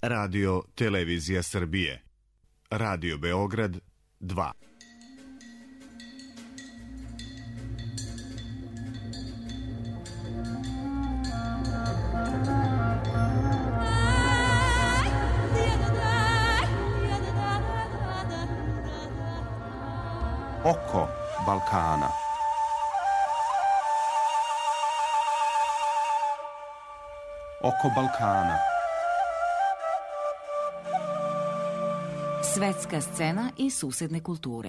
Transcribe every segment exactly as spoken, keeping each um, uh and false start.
Radio Televizija Srbije. Radio Beograd dva. Oko Balkana. Oko Balkana. Svetska scena i susedne kulture.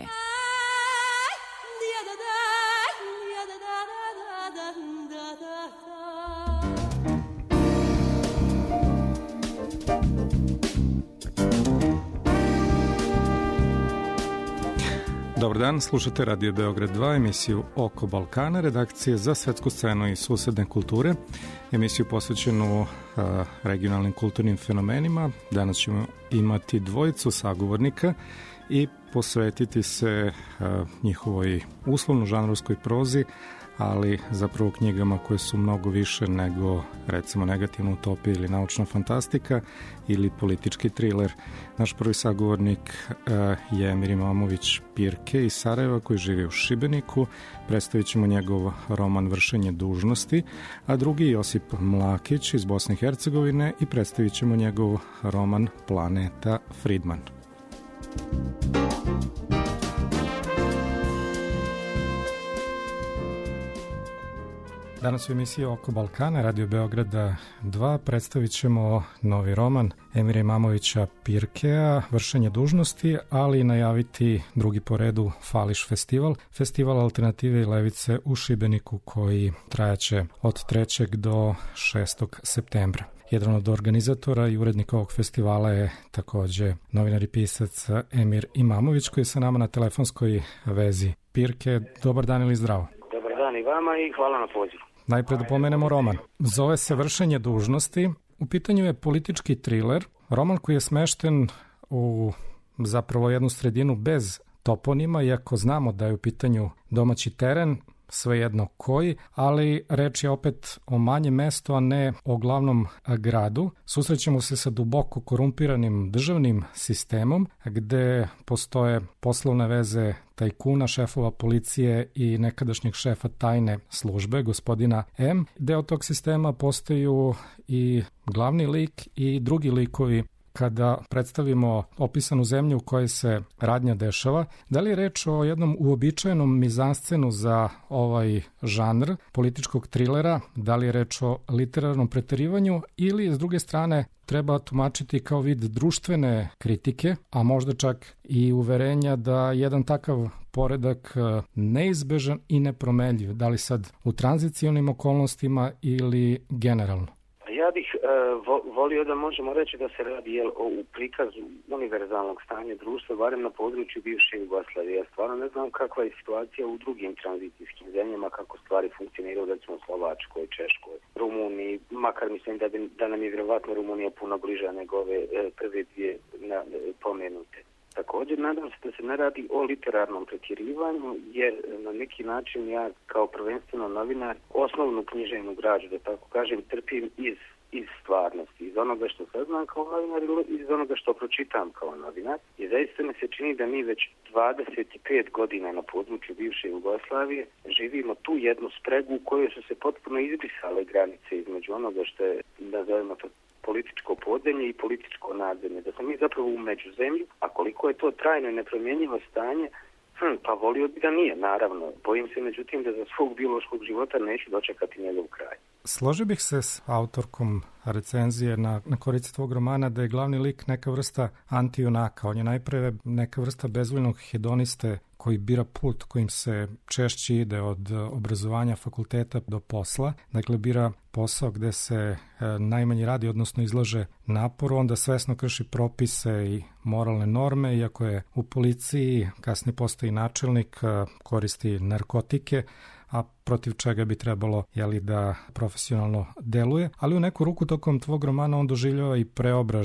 Dobar dan, slušate Radio Beograd dva, emisiju Oko Balkana, redakcije za svetsku scenu i susedne kulture, emisiju posvećenu uh, regionalnim kulturnim fenomenima. Danas ćemo imati dvojicu sagovornika i posvetiti se uh, njihovoj uslovno žanrovskoj prozi, ali zapravo knjigama koje su mnogo više nego recimo negativna utopija ili naučna fantastika ili politički triler. Naš prvi sagovornik uh, je Emir Imamović Pirke iz Sarajeva koji živi u Šibeniku. Predstavit ćemo njegov roman Vršenje dužnosti, a drugi Josip Mlakić iz Bosne i Hercegovine i predstavit ćemo njegov roman Planeta Fridman. Danas u emisiji Oko Balkana, Radio Beograda dva, predstavit ćemo novi roman Emira Imamovića Pirkea, Vršenje dužnosti, ali i najaviti drugi po redu Fališ festival, festival alternative i levice u Šibeniku koji trajaće od trećeg do šestog septembra. Jedan od organizatora i urednika ovog festivala je takođe novinar i pisac Emir Imamović koji je sa nama na telefonskoj vezi. Pirke, dobar dan ili zdravo? Dobar dan i vama i hvala na pozivu. Najpred da pomenemo roman. Zove se Vršenje dužnosti. U pitanju je politički triler, roman koji je smešten u zapravo jednu sredinu bez toponima, iako znamo da je u pitanju domaći teren, svejedno koji, ali reč je opet o manjem mestu, a ne o glavnom gradu. Susrećemo se sa duboko korumpiranim državnim sistemom, gde postoje poslovne veze tajkuna, šefova policije i nekadašnjeg šefa tajne službe, gospodina M. Deo tog sistema postaju i glavni lik i drugi likovi. Kada predstavimo opisanu zemlju u kojoj se radnja dešava, da li je reč o jednom uobičajenom mizanscenu za ovaj žanr političkog trilera, da li je reč o literarnom preterivanju ili s druge strane treba tumačiti kao vid društvene kritike, a možda čak i uverenja da jedan takav poredak neizbežan i nepromenljiv, da li sad u tranzicionim okolnostima ili generalno? Ja bih e, vo, volio da možemo reći da se radi jel, o u prikazu univerzalnog stanja društva, barem na području bivše Jugoslavije. Ja stvarno ne znam kakva je situacija u drugim tranzicijskim zemljama, kako stvari funkcioniraju, recimo u Slovačkoj, Češkoj, Rumuniji, makar mislim da, bi, da nam je vjerovatno Rumunija puno bliža nego ove e, prve dvije na, e, pomenute. Također, nadam se da se ne radi o literarnom pretjerivanju, jer na neki način ja kao prvenstveno novinar osnovnu književnu građu, da tako kažem, trpim iz, iz stvarnosti, iz onoga što saznam kao novinar ili iz onoga što pročitam kao novinar. I zaista mi se čini da mi već dvadeset pet godina na području bivše Jugoslavije živimo tu jednu spregu u kojoj su se potpuno izbrisale granice između onoga što je, da zovemo to, političko podzemlje i političko nadzemlje, da smo mi zapravo u međuzemlju, a koliko je to trajno i nepromjenjivo stanje, hm, pa volio bi da nije, naravno. Bojim se međutim da za svog biološkog života neću dočekati njegov kraj. Složio bih se s autorkom recenzije na, na korici tvog romana da je glavni lik neka vrsta antijunaka. On je najpre neka vrsta bezvoljnog hedoniste koji bira put kojim se češće ide od obrazovanja fakulteta do posla. Dakle, bira posao gde se e, najmanje radi, odnosno izlaže naporu, onda svesno krši propise i moralne norme, iako je u policiji, kasnije postoji načelnik, e, koristi narkotike, a protiv čega bi trebalo jeli, da profesionalno deluje. Ali u neku ruku tokom tvog romana on doživljava i preobražaj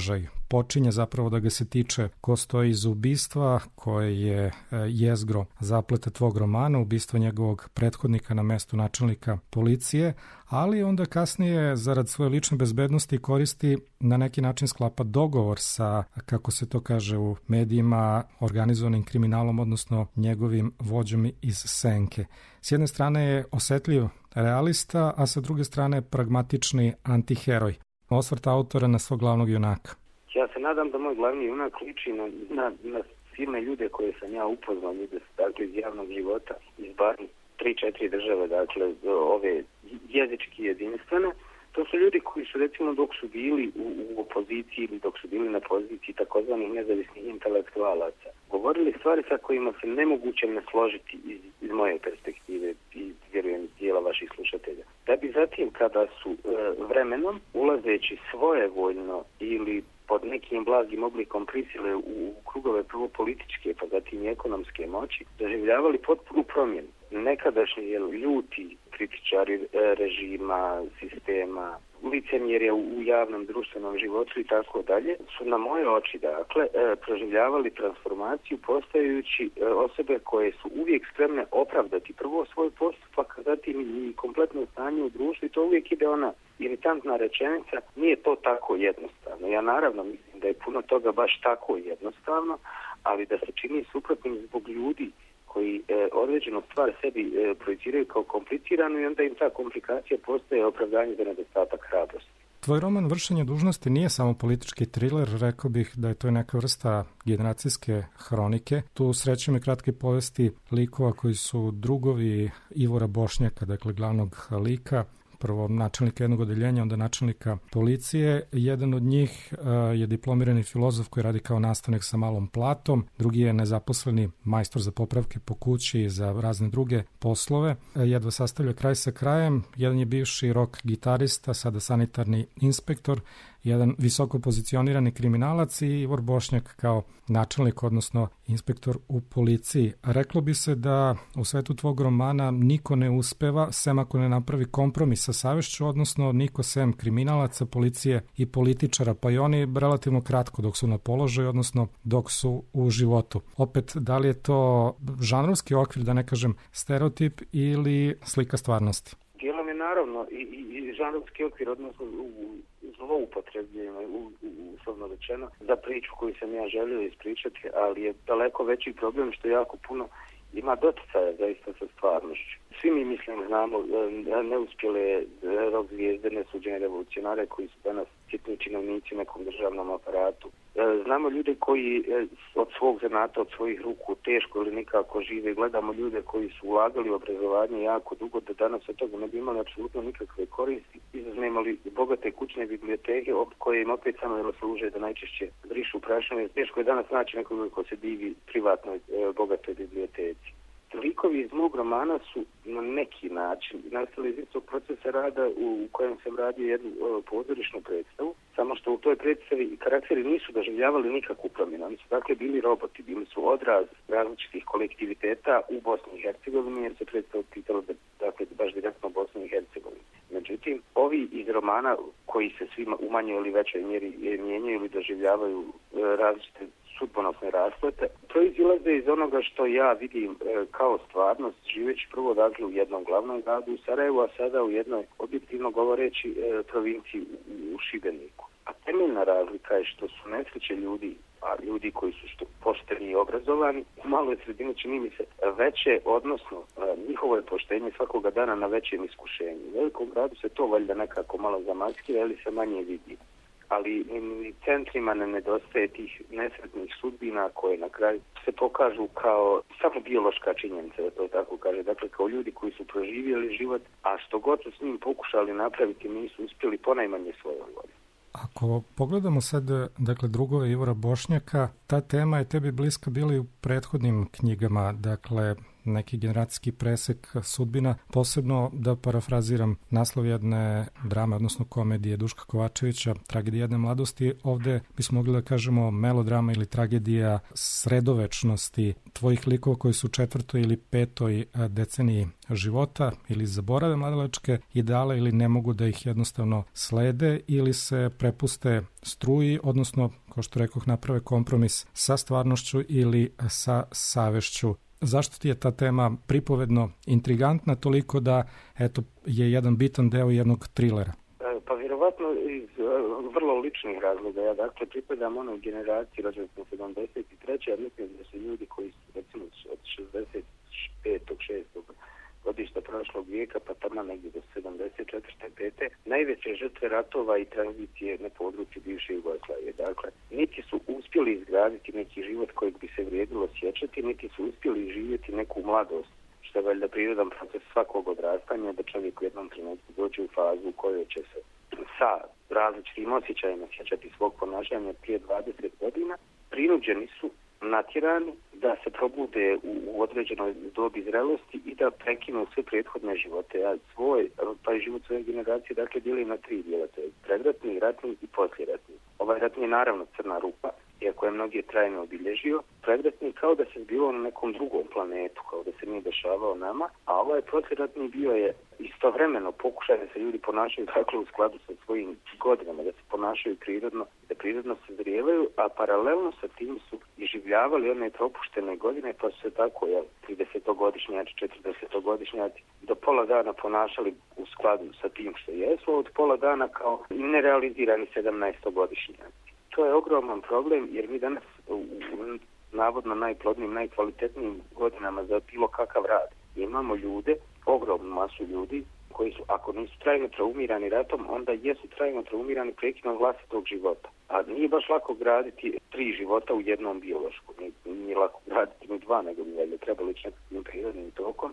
počinje zapravo da ga se tiče ko stoji iz ubistva, koje je jezgro zapleta tvog romana, ubistva njegovog prethodnika na mestu načelnika policije, ali onda kasnije, zarad svoje lične bezbednosti, koristi na neki način sklapa dogovor sa, kako se to kaže u medijima, organizovanim kriminalom, odnosno njegovim vođom iz senke. S jedne strane je osetljiv realista, a sa druge strane pragmatični antiheroj. Osvrt autora na svog glavnog junaka. Ja se nadam da moj glavni junak liči na, na, na silne ljude koje sam ja upoznao, ljude dakle, iz javnog života, iz bar tri četiri države, dakle ove jezički jedinstvene. To su ljudi koji su recimo dok su bili u, u opoziciji ili dok su bili na poziciji takozvanih nezavisnih intelektualaca govorili stvari sa kojima se nemoguće ne složiti iz, iz moje perspektive i vjerujem dijela vaših slušatelja. Da bi zatim kada su e, vremenom ulazeći svojevoljno ili pod nekim blagim oblikom prisile u, u krugove prvo političke pa zatim i ekonomske moći doživljavali potpunu promjenu. Nekadašnji ljuti kritičari režima, sistema, licemjerja u javnom društvenom životu i tako dalje, su na moje oči, dakle, proživljavali transformaciju postajući osobe koje su uvijek spremne opravdati prvo svoj postupak, a zatim i kompletno stanje u društvu i to uvijek ide ona iritantna rečenica, nije to tako jednostavno. Ja naravno mislim da je puno toga baš tako jednostavno, ali da se čini suprotnim zbog ljudi koji e, određenu stvar sebi e, projiciraju kao kompliciranu i onda im ta komplikacija postaje opravdanje za nedostatak hrabrosti. Tvoj roman Vršenje dužnosti nije samo politički triler, rekao bih da je to neka vrsta generacijske hronike. Tu srećemo i kratke povesti likova koji su drugovi Ivora Bošnjaka, dakle glavnog lika, prvo načelnika jednog odeljenja, onda načelnika policije. Jedan od njih uh, je diplomirani filozof koji radi kao nastavnik sa malom platom, drugi je nezaposleni majstor za popravke po kući i za razne druge poslove. Uh, jedva sastavlja kraj sa krajem. Jedan je bivši rock gitarista, sada sanitarni inspektor, jedan visoko pozicionirani kriminalac i Ivor Bošnjak kao načelnik, odnosno inspektor u policiji. Reklo bi se da u svetu tvog romana niko ne uspeva, sem ako ne napravi kompromis sa savješću, odnosno niko sem kriminalaca, policije i političara, pa i oni relativno kratko dok su na položaju, odnosno dok su u životu. Opet, da li je to žanrovski okvir, da ne kažem stereotip, ili slika stvarnosti? Dijelom je naravno i, i, i žanrovski okvir, odnosno u zloupotrebljeno, uslovno rečeno, za priču koju sam ja želio ispričati, ali je daleko veći problem što jako puno ima doticaja zaista sa stvarnošću. Svi mi, mislim, znamo neuspjele rock zvijezde, nesuđene revolucionare koji su danas sitni činovnici u nekom državnom aparatu. Znamo ljude koji od svog zanata, od svojih ruku teško ili nikako žive. Gledamo ljude koji su ulagali u obrazovanje jako dugo, da danas od toga ne bi imali apsolutno nikakve koristi. Izuzmemo li bogate kućne biblioteke koje im opet samo jel služe da najčešće vrišu prašine. Teško je danas naći nekoga ko se divi privatnoj bogatoj biblioteci. Likovi iz mog romana su na neki način nastali iz istog procesa rada u kojem sam radio jednu o, pozorišnu predstavu, samo što u toj predstavi karakteri nisu doživljavali nikakvu promjenu. Oni su dakle bili roboti, bili su odraz različitih kolektiviteta u Bosni i Hercegovini, jer se predstavu pitalo da, dakle, baš direktno Bosni i Hercegovini. Međutim, ovi iz romana koji se svima u manjoj ili većoj mjeri mijenjaju ili doživljavaju e, različite sudbonosne rasplete, proizilaze iz onoga što ja vidim e, kao stvarnost, živeći prvo dakle u jednom glavnom gradu u Sarajevu, a sada u jednoj, objektivno govoreći, e, provinciji u, u Šibeniku. A temeljna razlika je što su nesreće ljudi, a ljudi koji su što pošteni i obrazovani, u maloj sredini čini mi se veće, odnosno e, njihovo je poštenje svakoga dana na većem iskušenju. U velikom gradu se to valjda nekako malo zamaskira ili se manje vidi. Ali ni centrima ne nedostaje tih nesretnih sudbina koje na kraju se pokažu kao samo biološka činjenica, da to tako kaže. Dakle, kao ljudi koji su proživjeli život, a što god su s njim pokušali napraviti, nisu uspjeli ponajmanje svoje volje. Ako pogledamo sad, dakle, drugove Ivora Bošnjaka, ta tema je tebi bliska bila i u prethodnim knjigama, dakle, neki generacijski presek sudbina, posebno da parafraziram naslov jedne drame, odnosno komedije Duška Kovačevića, Tragedija jedne mladosti. Ovde bismo mogli da kažemo melodrama ili tragedija sredovečnosti tvojih likova koji su u četvrtoj ili petoj deceniji života ili zaborave mladalačke ideale ili ne mogu da ih jednostavno slede ili se prepuste struji, odnosno, kao što rekoh, naprave kompromis sa stvarnošću ili sa savešću. Zašto ti je ta tema pripovedno intrigantna toliko da eto, je jedan bitan deo jednog trilera? Pa vjerovatno iz uh, vrlo ličnih razloga. Ja dakle pripadam onoj generaciji rođena sedamdeset treće. Ja mislim da su ljudi koji su recimo od šezdeset petog šestog godišta prošlog vijeka pa tamo negdje do sedamdeset četvrte pete najveće žrtve ratova i tranzicije na području bivše Jugoslavije. Dakle, niti su uspjeli izgraditi neki život kojeg bi se vrijedilo sjećati, niti su uspjeli živjeti neku mladost, što je valjda prirodan proces svakog odrastanja, da čovjek u jednom trenutku dođe u fazu u kojoj će se sa različitim osjećajima sjećati svog ponašanja prije dvadeset godina. Prinuđeni su, natjerani da se probude u, u određenoj dobi zrelosti i da prekinu sve prethodne živote. Ja svoj, pa i život svoje generacije, dakle, dijelim na tri dijela. To je predratni, ratni i posljeratni. Ovaj ratni je naravno crna rupa, iako je mnogi trajno obilježio. Predratni kao da se zbivao na nekom drugom planetu, kao da se nije dešavao nama, a ovaj posljeratni bio je istovremeno pokušaj da se ljudi ponašaju dakle u skladu sa svojim godinama, da se ponašaju prirodno, da prirodno se zrijevaju, a paralelno sa tim su iživljavali one propuštene godine, pa su se tako, jel, tridesetogodišnjaci, četrdesetogodišnjaci do pola dana ponašali u skladu sa tim što jesu, od pola dana kao nerealizirani sedamnaestogodišnjaci. To je ogroman problem jer mi danas u, u navodno najplodnijim, najkvalitetnijim godinama za bilo kakav rad imamo ljude, ogromnu masu ljudi koji su, ako nisu trajno traumirani ratom, onda jesu trajno traumirani prekinom vlastitog života. A nije baš lako graditi tri života u jednom biološkom. Nije, nije lako graditi ni dva, nego bi valjda trebalo ići nekakvim prirodnim tokom.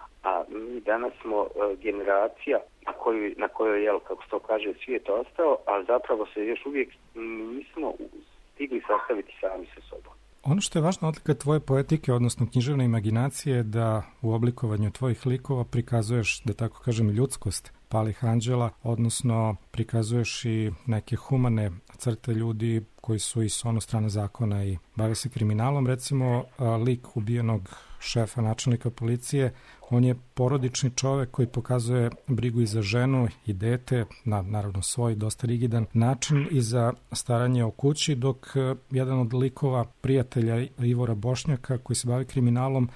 A mi danas smo uh, generacija na kojoj, na kojoj jel, kako se to kaže, svijet ostao, a zapravo se još uvijek nismo stigli sastaviti sami sa sobom. Ono što je važna odlika tvoje poetike, odnosno književne imaginacije, je da u oblikovanju tvojih likova prikazuješ, da tako kažem, ljudskost palih anđela, odnosno prikazuješ i neke humane crte ljudi koji su i s ono strane zakona i bave se kriminalom. Recimo, lik ubijenog šefa načelnika policije, on je porodični čovek koji pokazuje brigu i za ženu i dete, na, naravno svoj, dosta rigidan način, i za staranje o kući, dok jedan od likova prijatelja Ivora Bošnjaka koji se bavi kriminalom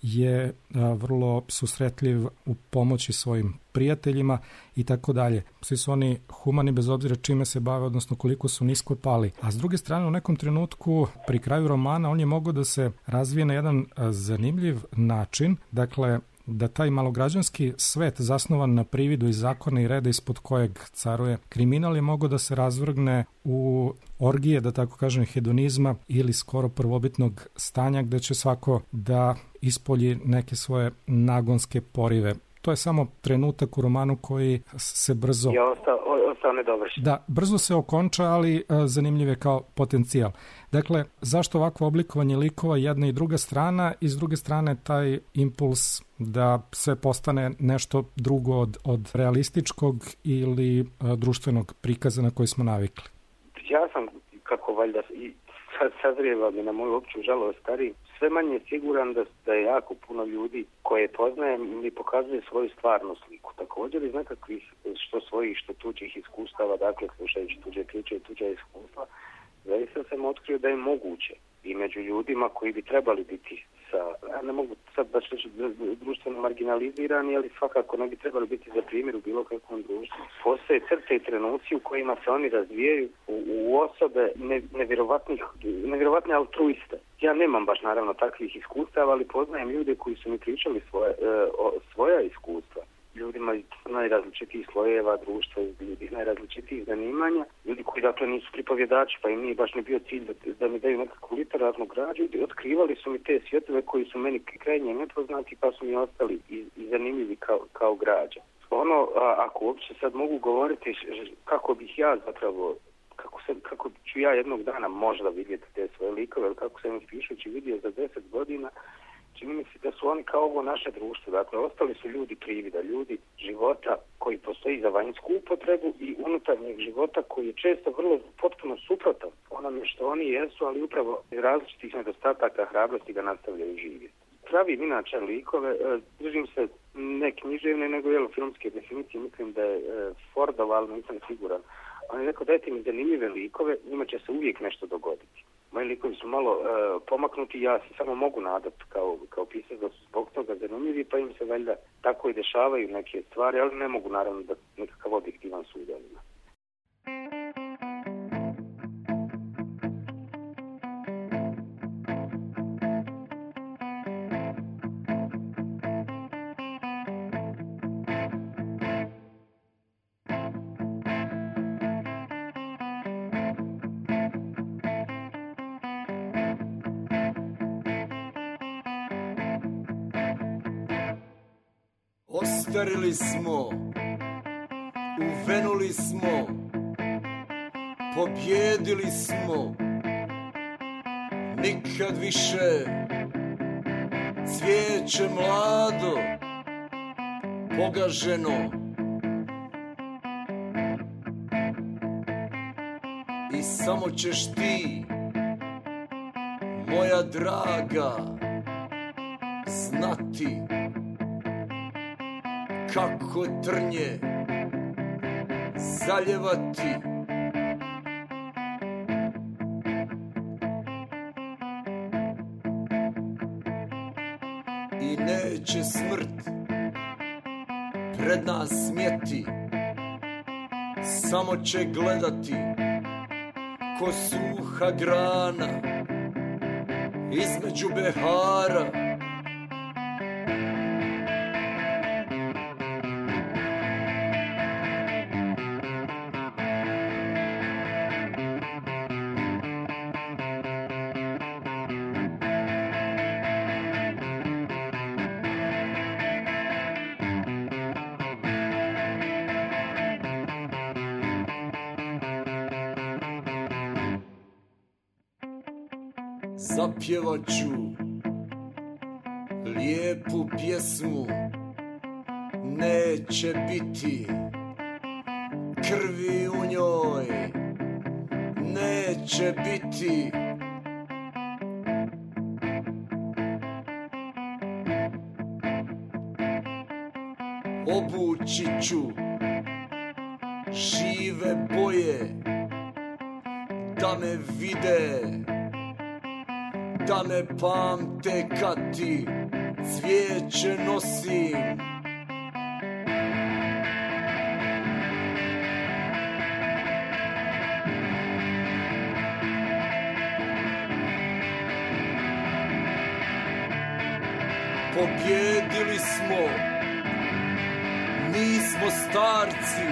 je a, vrlo susretljiv u pomoći svojim prijateljima i tako dalje. Svi su oni humani bez obzira čime se bave, odnosno koliko su nisko pali. A s druge strane, u nekom trenutku pri kraju romana on je mogao da se razvije na jedan a, zanimljiv način, dakle da taj malograđanski svet zasnovan na prividu i zakona i reda ispod kojeg caruje kriminal je mogao da se razvrgne u orgije, da tako kažem, hedonizma ili skoro prvobitnog stanja gde će svako da ispolji neke svoje nagonske porive. To je samo trenutak u romanu koji se brzo... Je ostao, ostao nedovršen. Da, brzo se okonča, ali a, zanimljiv je kao potencijal. Dakle, zašto ovakvo oblikovanje likova, jedna i druga strana, i s druge strane taj impuls da sve postane nešto drugo od, od realističkog ili a, društvenog prikaza na koji smo navikli? Ja sam, kako valjda i sad sazrijeva mi na moju opću žalost stari, sve manje siguran da, da je jako puno ljudi koje poznajem mi pokazuje svoju stvarnu sliku. Također iz nekakvih što svojih, što tuđih iskustava, dakle slušajući tuđe priče i tuđa iskustva, zaista sam otkrio da je moguće i među ljudima koji bi trebali biti sa, ja ne mogu sad baš reći društveno marginalizirani, ali svakako ne bi trebali biti za primjer u bilo kakvom društvu. Postoje crte i trenuci u kojima se oni razvijaju u, u osobe ne, nevjerovatnih, nevjerovatne altruiste. Ja nemam baš naravno takvih iskustava, ali poznajem ljude koji su mi pričali svoje, e, o, svoja iskustva. Ljudima iz najrazličitijih slojeva društva, ljudi iz najrazličitijih zanimanja, ljudi koji dakle nisu pripovjedači, pa im nije baš ne bio cilj da, da mi daju nekakvu literarnu građu, otkrivali su mi te svjetove koji su meni krajnje nepoznati, pa su mi ostali i, i zanimljivi kao, kao građa. Ono, a, ako uopće sad mogu govoriti kako bih ja zapravo, kako, se, kako ću ja jednog dana možda vidjeti te svoje likove, ili kako sam ih pišući vidio za deset godina, čini mi se da su oni kao ovo naše društvo. Dakle, ostali su ljudi privida, ljudi života koji postoji za vanjsku upotrebu i unutarnjeg života koji je često vrlo potpuno suprotan onome što oni jesu, ali upravo iz različitih nedostataka hrabrosti ga nastavljaju živjeti. Pravim inače likove, držim se ne književne, nego jelo filmske definicije, mislim da je Fordov, ali nisam siguran. On je rekao, dajte mi zanimljive likove, njima će se uvijek nešto dogoditi. Moji likovi su malo uh, pomaknuti, ja se samo mogu nadati kao, kao pisac da su zbog toga zanimljivi, pa im se valjda tako i dešavaju neke stvari, ali ne mogu naravno da nekakav objektivan sud o njima. Ostarili smo, uvenuli smo, pobjedili smo, nikad više, cvijeće mlado, pogaženo. I samo ćeš ti, moja draga, znati kako trnje zaljevati. I neće smrt pred nas smjeti, samo će gledati ko suha grana između behara. Zapjevat ću lijepu pjesmu, neće biti krvi u njoj, neće biti obući ću žive boje da me vide, da me pamte kad ti cvijeće nosim. Pobjedili smo, nismo starci,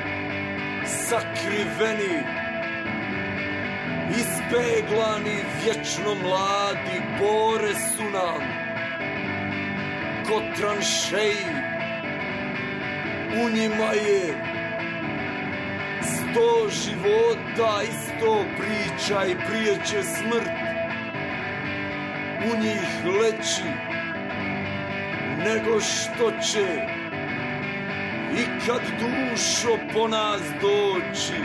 sakriveni, ispeglani, vječno mladi, bore su nam ko tranšeji. U njima je sto života i sto priča i prije će smrt u njih leći nego što će ikad dušo po nas doći.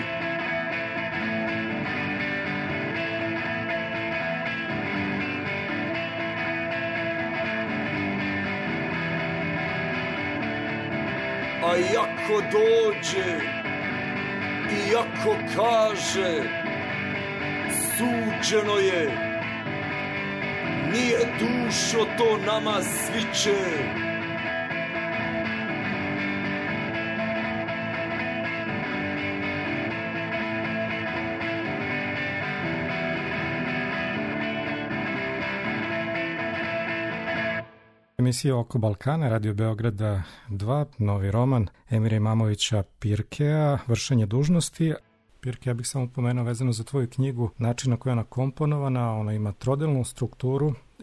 A iako dođe, iako kaže, suđeno je, nije dušo to nama sviće. Emisija Oko Balkana, Radio Beograda dva, novi roman Emira Imamovića Pirkea, Vršenje dužnosti. Pirke, ja bih samo pomenuo vezano za tvoju knjigu, način na koji je ona komponovana, ona ima trodelnu strukturu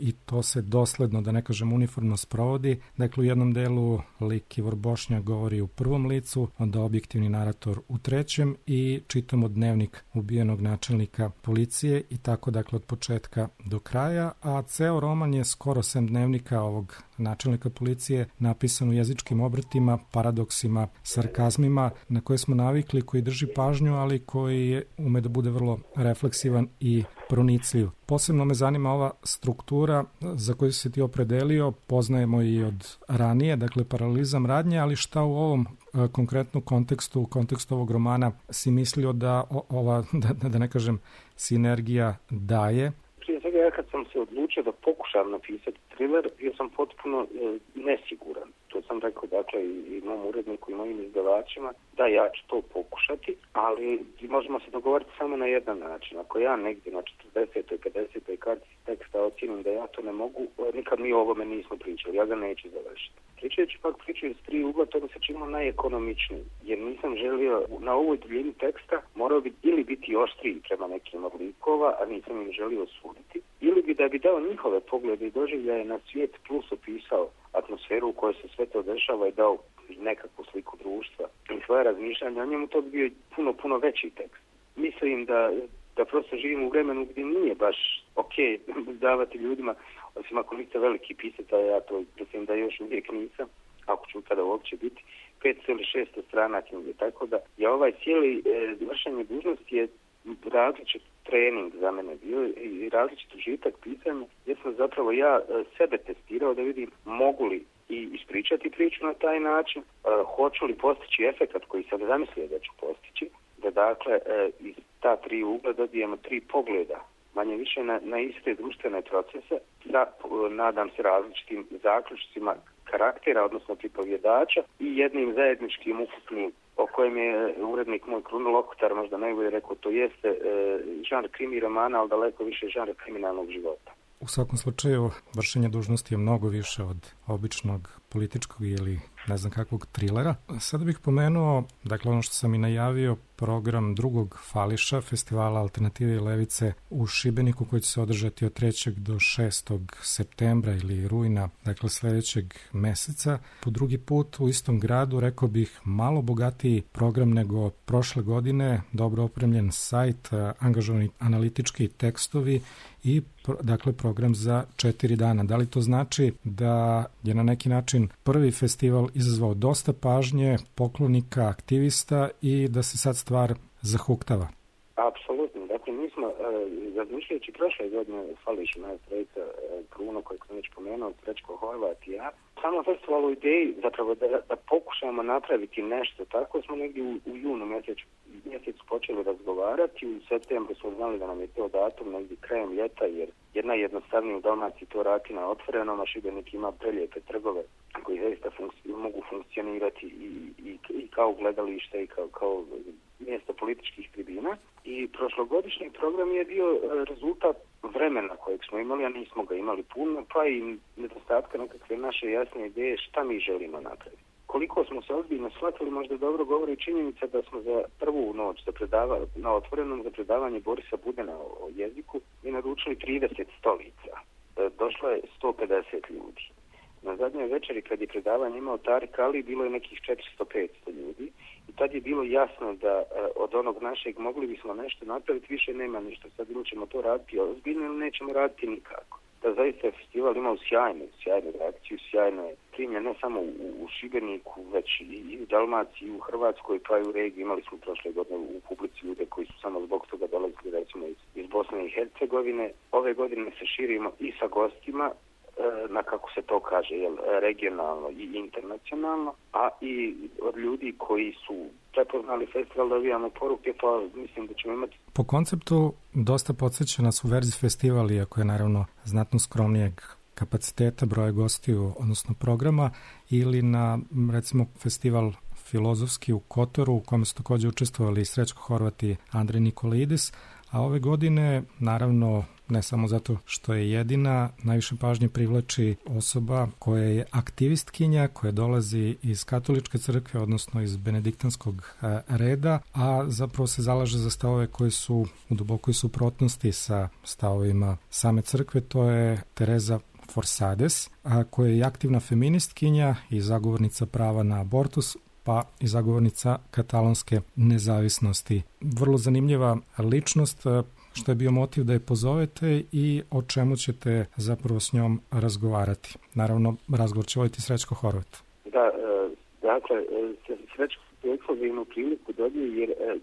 i to se dosledno, da ne kažem uniformno sprovodi. Dakle, u jednom delu lik Ivor Bošnjak govori u prvom licu, onda objektivni narator u trećem i čitamo dnevnik ubijenog načelnika policije i tako, dakle, od početka do kraja, a ceo roman je skoro sem dnevnika ovog načelnika policije napisan u jezičkim obrtima, paradoksima, sarkazmima na koje smo navikli, koji drži pažnju, ali koji je, ume da bude vrlo refleksivan i pronicljiv. Posebno me zanima ova struktura za koju se ti opredelio, poznajemo i od ranije, dakle paralelizam radnje, ali šta u ovom konkretnom kontekstu, u kontekstu ovog romana si mislio da ova, da, da ne kažem, sinergija daje? Prije svega, ja kad sam se odlučio da pokušam napisati thriller, bio sam potpuno e, nesiguran. To sam rekao, dakle, i, i mom uredniku i mojim izdavačima, da ja ću to pokušati, ali možemo se dogovoriti samo na jedan način. Ako ja negdje na četrdesetoj pedesetoj karti teksta ocijenim da ja to ne mogu, nikad mi o ovome nismo pričali, ja ga neću završiti. Pričajući pak priču iz tri ugla, to mi se činilo najekonomičniji, jer nisam želio na ovoj duljini teksta morao bi ili biti oštriji prema nekim od likova, a nisam im želio osuditi, ili bi da bi dao njihove poglede i doživljaje na svijet plus opisao atmosferu u kojoj se sve to dešava i dao nekakvu sliku društva i svoje razmišljanja o njemu, to bi bio puno, puno veći tekst. Mislim da, da prosto živimo u vremenu gdje nije baš ok davati ljudima, osim ako niste veliki pisac, a ja to mislim da još uvijek nisam, ako ću tada uopće biti, petsto ili šesto strana knjige. Tako da je ovaj cijeli e, vršenje dužnosti je različit trening za mene bio i različit užitak pisanja, jer sam zapravo ja e, sebe testirao da vidim mogu li i ispričati priču na taj način, e, hoću li postići efekat koji sam zamislio da ću postići, da dakle e, iz ta tri ugla dobijemo tri pogleda, manje više na, na iste društvene procese, sa, nadam se, različitim zaključcima karaktera, odnosno pripovjedača i jednim zajedničkim ukupnim, o kojem je urednik moj Kruno Lokutar možda najbolje rekao, to jeste e, žanr krimi romana, ali daleko više žanr kriminalnog života. U svakom slučaju, vršenje dužnosti je mnogo više od običnog političkog ili ne znam kakvog trilera. Sada bih pomenuo, dakle ono što sam i najavio, program drugog fališa, festivala Alternative i levice u Šibeniku, koji će se održati od trećeg do šestog septembra ili rujna, dakle sljedećeg meseca. Po drugi put u istom gradu, rekao bih, malo bogatiji program nego prošle godine, dobro opremljen sajt, angažovani analitički tekstovi i dakle program za četiri dana. Da li to znači da je na neki način prvi festival izazvao dosta pažnje, poklonika, aktivista i da se sad stvar zahuktava? Apsolutno. Dakle, mi smo, e, razmišljajući prošle godine, Fališ moja trojica, e, Kruno, kojeg sam već pomenuo, Srećko Horvat i ja, samo festival u ideji zapravo da, da pokušamo napraviti nešto. Tako smo negdje u, u junu mjesecu, mjesecu počeli razgovarati, u septembru smo znali da nam je to datum negdje krajem ljeta, jer jedna jednostavnija u Dalmaciji to rati na otvorenom, a Šibenik ima prelijepe trgove koji zaista funkci- mogu funkcionirati i, i, i kao gledalište i kao, kao mjesto političkih tribina. I prošlogodišnji program je bio rezultat vremena kojeg smo imali, a nismo ga imali puno, pa i nedostatka nekakve naše jasne ideje šta mi želimo napraviti. Koliko smo se ozbiljno shvatili, možda dobro govori činjenica da smo za prvu noć za predava, na otvorenom za predavanje Borisa Budena o, o jeziku i naručili trideset stolica. Došlo je sto pedeset ljudi. Na zadnjoj večeri kad je predavanje imao Tarik Ali, bilo je nekih četiristo petsto ljudi i tad je bilo jasno da od onog našeg mogli bismo nešto napraviti, više nema ništa. Sad ili ćemo to raditi ozbiljno ili nećemo raditi nikako. Da zaista je festival imao sjajnu, sjajnu reakciju, sjajno je primljen ne samo u, u Šibeniku, već i, i u Dalmaciji, i u Hrvatskoj, pa i u regiji. Imali smo prošle godine u publici ljude koji su samo zbog toga dolazili, recimo iz, iz Bosne i Hercegovine. Ove godine se širimo i sa gostima, na kako se to kaže, jel, regionalno i internacionalno, a i od ljudi koji su prepoznali festival dobijamo poruke, pa mislim da ćemo imati. Po konceptu dosta podsjeća nas u verziji festival, iako je naravno znatno skromnijeg kapaciteta, broja gostiju, odnosno programa, ili na recimo festival filozofski u Kotoru, u kome su također učestvovali Srećko Horvat i Andrej Nikolidis, a ove godine, naravno, ne samo zato što je jedina, najviše pažnje privlači osoba koja je aktivistkinja, koja dolazi iz katoličke crkve, odnosno iz benediktanskog reda, a zapravo se zalaže za stavove koji su u dubokoj suprotnosti sa stavovima same crkve. To je Teresa Forsades, a koja je aktivna feministkinja i zagovornica prava na abortus, pa i zagovornica katalonske nezavisnosti. Vrlo zanimljiva ličnost. Što je bio motiv da je pozovete i o čemu ćete zapravo s njom razgovarati? Naravno, razgovor će voditi Srećko Horvat. Da, e, dakle, Srećko je ekskluzivnu priliku dobio jer e,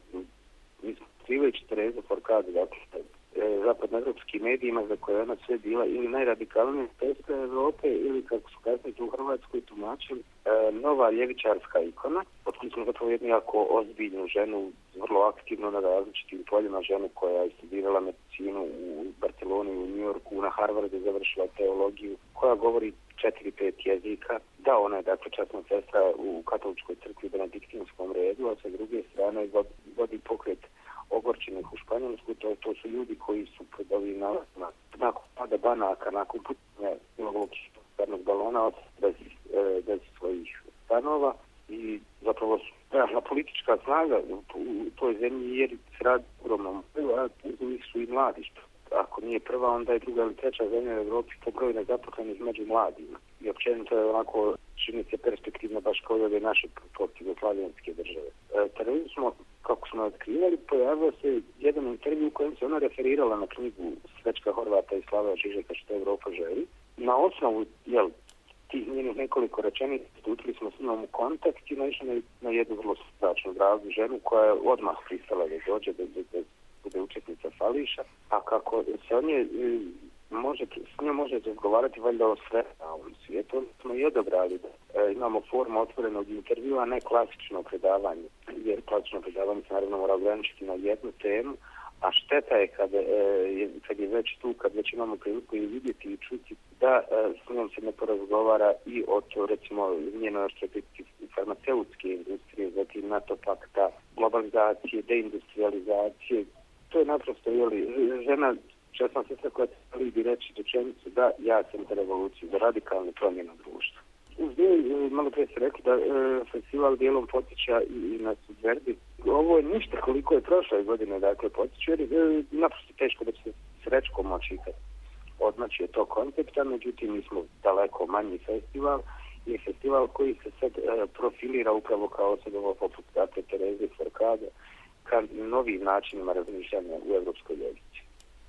mi smo krivajući Terezu Forcade, dakle, e, zapadnoevropskim medijima za koje ona sve bila ili najradikalnije sestre Evrope ili, kako su kasnije tu u Hrvatskoj tumačili, e, nova ljevičarska ikona. Otkrili smo zapravo jednu jako ozbiljnu ženu, vrlo aktivno na različitim poljima, ženu koja je studirala medicinu u Barceloni, u New Yorku, na Harvardu završila teologiju, koja govori četiri, pet jezika. Da, ona je dakle časna sestra u katoličkoj crkvi benediktinskom redu, a sa druge strane vodi pokret ogorčenih u Španjolsku. To, to su ljudi koji su pred ovim nalazima nakon pada banaka, nakon putenja ovog stvarnog balona bez, bez svojih stanova i zapravo realna politička snaga u, u toj zemlji jer se radi ogromnom, a uz njih su i mladi. Ako nije prva, onda je druga ili treća zemlja u Evropi po broju nezaposlenih među mladima. I općenito je onako čini se perspektivno baš kao i ove naše post-jugoslavijanske države. E, Terezu smo, kako smo otkrivali, pojavio se jedan intervju u kojem se ona referirala na knjigu Srećka Horvata i Slava Žižeka Što Evropa želi. Na osnovu, jel, tih njenih nekoliko rečenica stupili smo s njom u kontakt i naišli na jednu vrlo strašnu dragu ženu koja je odmah pristala da dođe da, da, da bude učesnica Fališa, a kako se on je, može, s njom može razgovarati valjda o sve na ovom svijetu, smo i odabrali da e, imamo formu otvorenog intervjua, ne klasično predavanje, jer klasično predavanje se naravno mora ograničiti na jednu temu, a šteta je kad, e, kad je već tu, kad već imamo priliku i vidjeti i čuti da e, s njom se ne porazgovara i o to, recimo, njenoj oštropiti farmaceutske industrije, zatim NATO pakta, globalizacije, deindustrializacije. To je naprosto, jeli, žena, časna sestra koja trebali bi reći rečenicu da ja sam za revoluciju, za radikalnu promjenu društva. Uz dvije, malo prije ste rekli da e, festival dijelom potiča i, i na Sudverdi. Ovo je ništa koliko je prošle godine, dakle, potiče, jer je naprosto teško da se Srećko moći ikad odmaći od tog koncepta, međutim mi smo daleko manji festival i festival koji se sad e, profilira upravo kao osoba poput dakle Tereze Forcade ka novim načinima razmišljanja u evropskoj ljevici.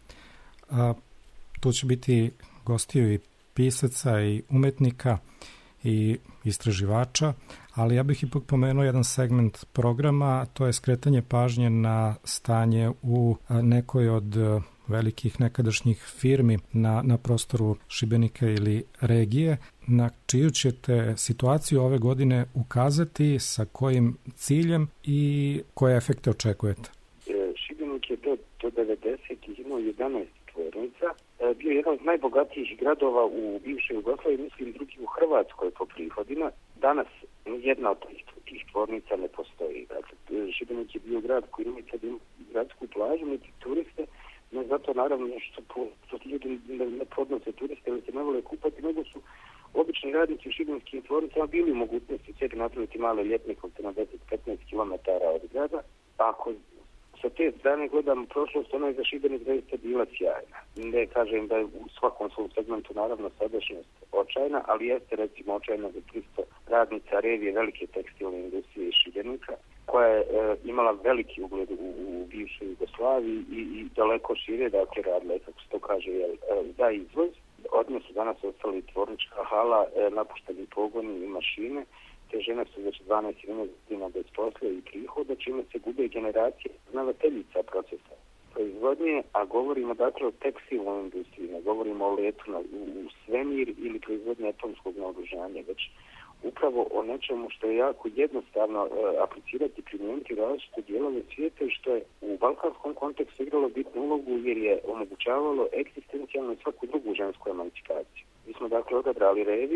A, tu će biti gostiju i pisaca i umetnika i istraživača, ali ja bih ipak pomenuo jedan segment programa, to je skretanje pažnje na stanje u nekoj od velikih nekadašnjih firmi na, na prostoru Šibenika ili regije, na čiju ćete situaciju ove godine ukazati, sa kojim ciljem i koje efekte očekujete? Šibenik je do, do devedesetih imao jedanaest tvornica, bio jedan od najbogatijih gradova u bivšoj Jugoslaviji, mislim drugi u Hrvatskoj po prihodima. Danas jedna od tih, tih tvornica ne postoji. Dakle, Šibenik je bio grad koji ima sad gradsku plažu, niti turiste, ne zato naravno što, po, što ljudi ne, ne podnose turiste ili se ne vole kupati, nego su obični radnici u šibenskim tvornicama bili u mogućnosti sebi napraviti male ljetnikovce na deset do petnaest kilometara od grada. Ako sa te strane gledamo prošlost, ona je za Šibenik zaista bila sjajna. Ne kažem da je u svakom svom segmentu naravno sadašnjost očajna, ali jeste recimo očajna za tristo radnica Revije, velike tekstilne industrije iz Šibenika, koja je e, imala veliki ugled u, u bivšoj Jugoslaviji i, i daleko šire, dakle radila, kako se to kaže, jel, za izvoz. Od nje su danas ostali tvornička hala, e, napušteni pogoni i mašine. Te žene su već dvanaest godina bez posla i prihoda, čime se gube generacije znavateljica procesa proizvodnje, a govorimo dakle o tekstilnoj industriji, ne govorimo o letu na, u, u svemir ili proizvodnje atomskog naoružanja, već upravo o nečemu što je jako jednostavno e, aplicirati i primijeniti različite dijelove svijeta i što je u balkanskom kontekstu igralo bitnu ulogu jer je omogućavalo egzistencijalnu i svaku drugu žensku emancipaciju. Mi smo dakle odabrali reviju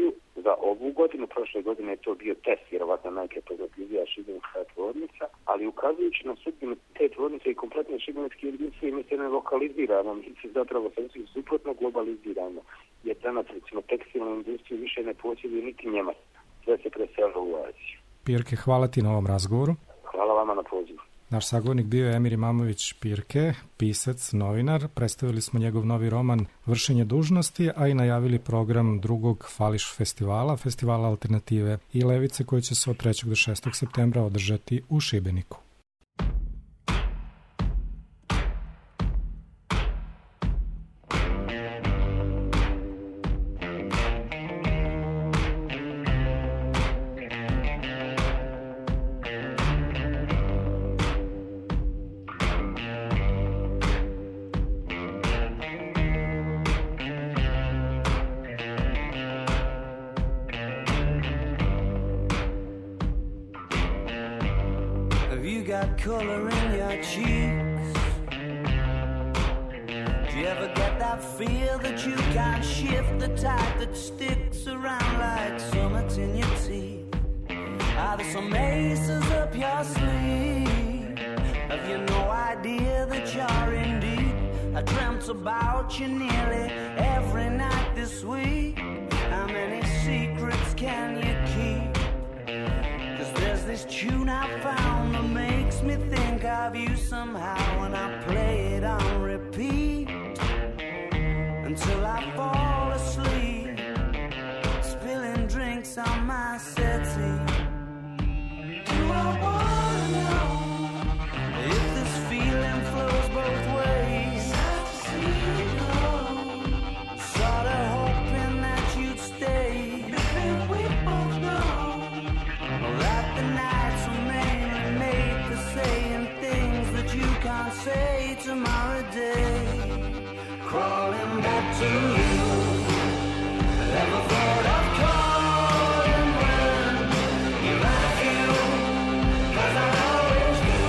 za ovu godinu. Prošle godine je to bio test, vjerovatno najprepodobljivija šibenska tvornica, ali ukazujući na sudbinu te tvornice i kompletne šibenske industrije, mi se ne lokaliziramo, mi se zapravo sasvim suprotno globaliziramo, jer danas recimo tekstilnu industriju više ne posjeduje niti Njemac, sve se preselo u Aziju. Pirke, hvala ti na ovom razgovoru. Hvala vama na pozivu. Naš sagovornik bio je Emir Imamović Pirke, pisac, novinar. Predstavili smo njegov novi roman Vršenje dužnosti, a i najavili program drugog Fališ festivala, festivala alternative i levice, koji će se od trećeg do šestog septembra održati u Šibeniku. Color in your cheeks. Do you ever get that feel that you can't shift, the type that sticks around like summits in your teeth? Are there some aces up your sleeve? Have you no idea that you're in deep? I dreamt about you nearly every night this week. How many secrets can you keep? There's this tune I found that makes me think of you somehow, and I play it on repeat until I fall asleep, spilling drinks on my settee. Do I wanna know if this feeling flows both ways? Sad to see you go, sorta hoping that you'd stay. Maybe we both know that the nights were mainly made for saying things that you can't say tomorrow day. Crawling back to you, never thought of calling when you like you, 'cause I always do.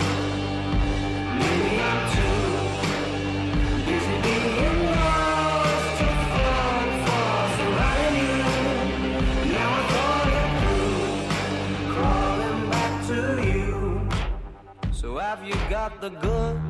Maybe I'm too busy being lost to fall for surrounding you. Now I thought it through, crawling back to you. So have you got the goods?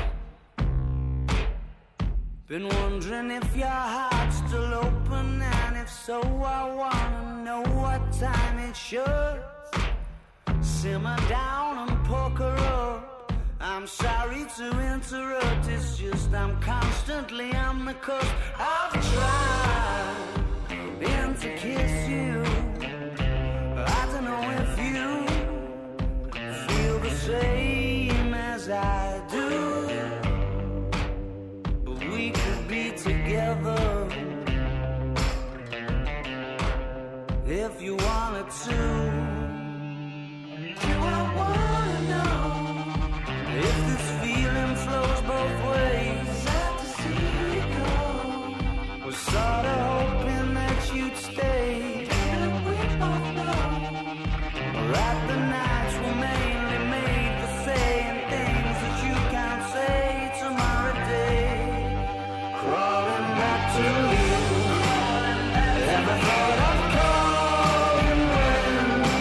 Been wondering if your heart's still open, and if so, I wanna know what time it should. Simmer down and poker up. I'm sorry to interrupt, it's just I'm constantly on the cusp. I've tried been to kiss you. I don't know if you feel the same as I do, but we could be together if you wanted to. Do I wanna know if this feeling flows both ways? Sad to see you go, was sorta hoping that you'd stay. And we both know that the nights were mainly made for saying things that you can't say tomorrow day. Crawling back to you, never thought of calling when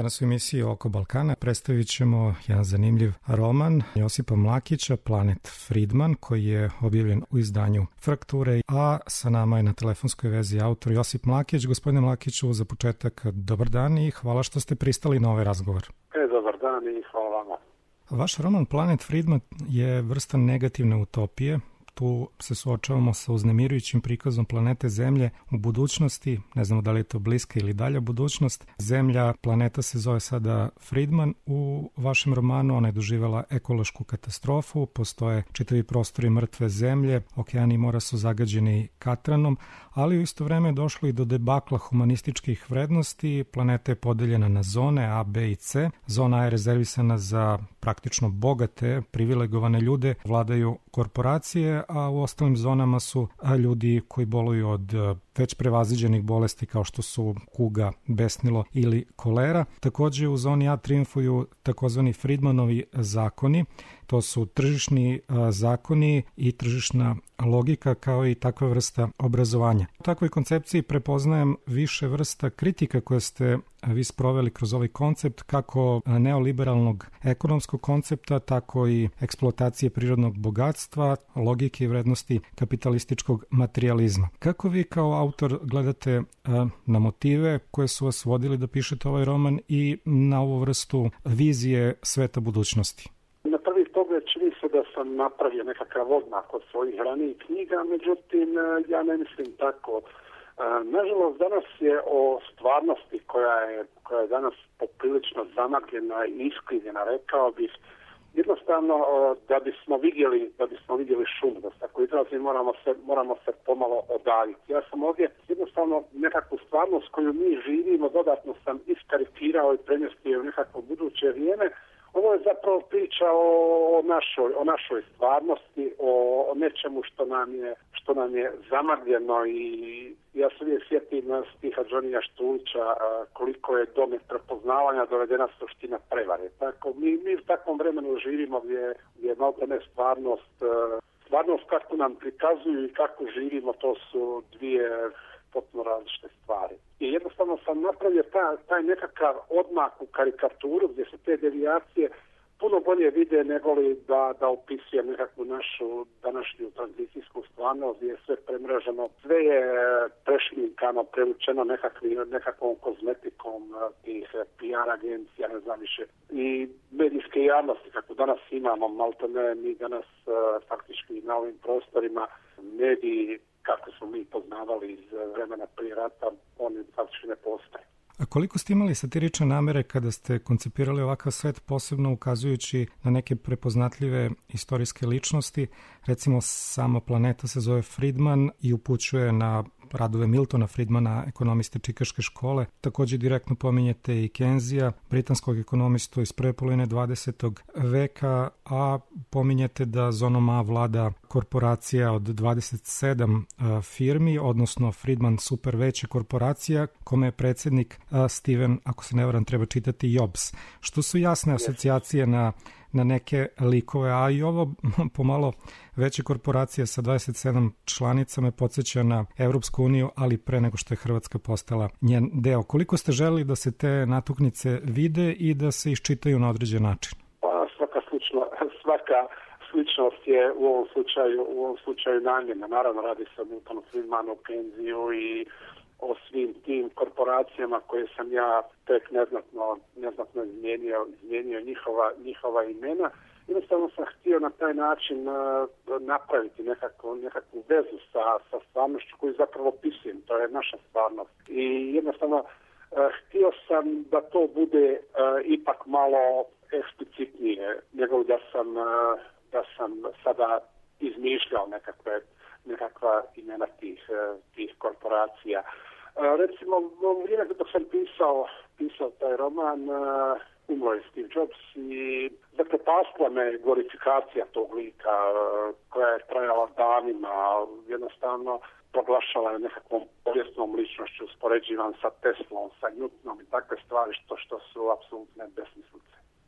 Danas u emisiji Oko Balkana predstavit ćemo jedan zanimljiv roman Josipa Mlakića, Planet Friedman, koji je objavljen u izdanju Frakture, a sa nama je na telefonskoj vezi autor Josip Mlakić. Gospodine Mlakiću, za početak dobar dan i hvala što ste pristali na ovaj razgovor. E, dobar dan i hvala vama. Vaš roman Planet Friedman je vrsta negativne utopije. Tu se suočavamo sa uznemirujućim prikazom planete Zemlje u budućnosti, ne znamo da li je to bliska ili dalja budućnost. Zemlja, planeta se zove sada Friedman. U vašem romanu ona je doživjela ekološku katastrofu, postoje čitavi prostori mrtve zemlje, okeani i mora su zagađeni katranom, ali u isto vreme je došlo i do debakla humanističkih vrednosti. Planeta je podeljena na zone A, B i C. Zona A je rezervisana za praktično bogate, privilegovane ljude, vladaju korporacije, a u ostalim zonama su ljudi koji boluju od već prevaziđenih bolesti kao što su kuga, besnilo ili kolera. Također u zoni A triumfuju takozvani Friedmanovi zakoni. To su tržišni zakoni i tržišna logika kao i takva vrsta obrazovanja. U takvoj koncepciji prepoznajem više vrsta kritika koje ste vi sproveli kroz ovaj koncept, kako neoliberalnog ekonomskog koncepta, tako i eksploatacije prirodnog bogatstva, logike i vrednosti kapitalističkog materijalizma. Kako vi kao autor gledate na motive koje su vas vodili da pišete ovaj roman i na ovu vrstu vizije sveta budućnosti? Na prvi pogled čini se da sam napravio nekakav odmak od svojih ranijih knjiga, međutim ja ne mislim tako. Nažalost, danas je o stvarnosti koja je, koja je danas poprilično zamagljena i iskrivljena, rekao bih, jednostavno da bismo vidjeli, da bismo vidjeli šum, da se tako izrazim, moramo se, moramo se pomalo odaljiti. Ja sam ovdje jednostavno nekakvu stvarnost koju mi živimo, dodatno sam iskarikirao i premjestio u nekakvo buduće vrijeme. Ovo je zapravo priča o, o, našoj, o našoj stvarnosti, o, o nečemu što nam je, što nam je zamagljeno i ja se uvijek sjetim stiha Džonija Štulića koliko je do neprepoznavanja dovedena suština prevare. Tako, mi, mi u takvom vremenu živimo gdje, gdje je malo ne stvarnost, stvarnost kako nam prikazuju i kako živimo, to su dvije potpuno različite stvari. I jednostavno sam napravio taj, taj nekakav odmak u karikaturu gdje se te devijacije puno bolje vide nego li da, da opisujem nekakvu našu današnju tranzicijsku stvarnost gdje je sve premreženo, sve je prešminkano, prevučeno nekakvi, nekakvom kozmetikom tih P R agencija, ne znam više, i medijske javnosti kako danas imamo, malte ne, mi danas uh, faktički na ovim prostorima mediji kako smo mi poznavali iz vremena prije rata, oni faktički ne postoje. A koliko ste imali satirične namere kada ste koncipirali ovakav svet, posebno ukazujući na neke prepoznatljive istorijske ličnosti? Recimo, sama planeta se zove Friedman i upućuje na radove Miltona Friedmana, ekonomiste Čikaške škole. Također direktno pominjete i Kenzija, britanskog ekonomistu iz prve polovine dvadesetog veka, a pominjete da zonom A vlada korporacija od dvadeset sedam uh, firmi, odnosno Friedman super veća korporacija, kome je predsjednik uh, Steven, ako se ne varam, treba čitati Jobs. Što su jasne asocijacije na na neke likove, a i ovo pomalo veće korporacije sa dvadeset sedam članica me podsjeća na Evropsku uniju, ali pre nego što je Hrvatska postala njen deo. Koliko ste želeli da se te natuknice vide i da se iščitaju na određen način? Pa, svaka, slično, svaka sličnost je u ovom slučaju, u ovom slučaju namjerna. Naravno, radi se o Miltonu Friedmanu, Kenziju i o svim tim korporacijama koje sam ja tek neznatno, neznatno izmijenio, izmijenio njihova, njihova imena. Jednostavno sam htio na taj način uh, napraviti nekakvu, nekakvu vezu sa, sa stvarnošću koju zapravo opisujem. To je naša stvarnost. I jednostavno uh, htio sam da to bude uh, ipak malo eksplicitnije, nego da sam, uh, da sam sada izmišljao nekakve, nekakva imena tih, uh, tih korporacija. Uh, recimo, u vrijeme dok sam pisao, pisao taj roman, uh, umro je Steve Jobs i zaprepastila me glorifikacija tog lika uh, koja je trajala danima, jednostavno proglašala je nekakvom povijesnom ličnošću, uspoređivan sa Teslom, sa Newtonom i takve stvari što, što su apsolutne besmislice.